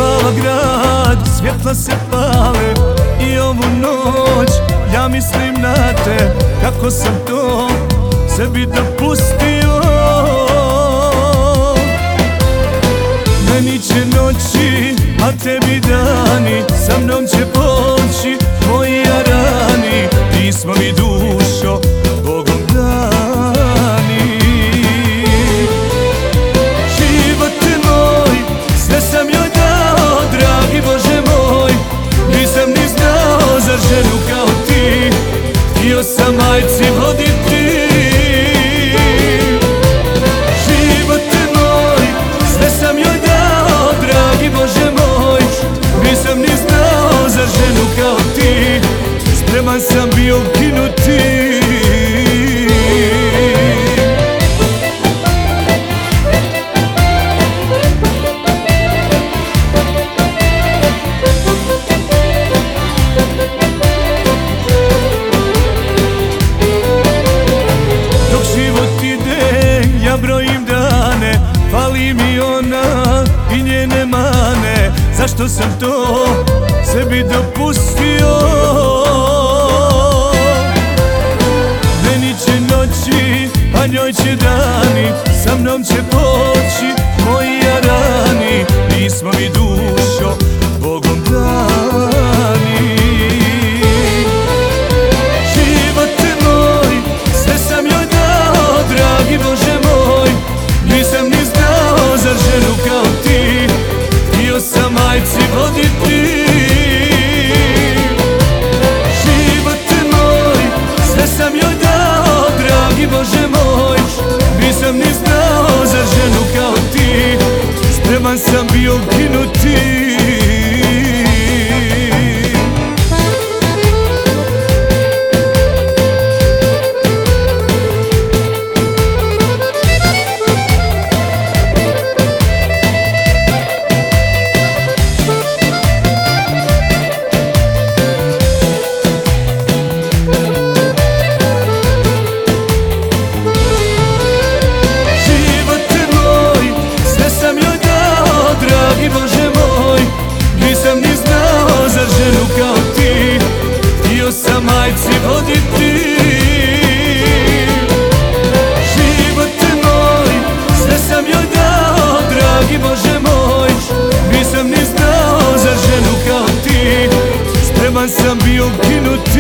spava grad, svjetla se pale i ovu noć ja mislim na te. Kako sam to sebi dopustio? Meni će noći, a tebi dani, sa mnom će poći moji jarani. Ti smo mi dušo, Bogom dani. Živote moj, sve sam joj dao, dragi Bože moj. Nisam ni znao za ženu kao ti, htio sam majci voditi. Živote moj, sve sam joj dao, dragi Bože moj. Nisam ni znao za ženu kao ti, spreman sam bio ukinuti. Dok život ide, ja brojim dane, fali mi ona i njene mane. Zašto sam to sebi dopustio? Meni će noći, a njoj će dani, sa mnom će poći moji jarani. Nismo mi dušo, Bogom dani. Živote moj, sve sam joj dao, dragi Bože moj. Nisam ni znao za ženu kao ti, htio sam majci voditi. Živote moj, sve sam joj dao, dragi Bože moj. Nisam ni znao za ženu kao ti, spreman sam bio ukinuti. Nisam ni znao za ženu kao ti, htio sam majci voditi. Živote moj, sve sam joj dao, dragi Bože moj. Nisam ni znao za ženu kao ti, spreman sam bio ukinuti.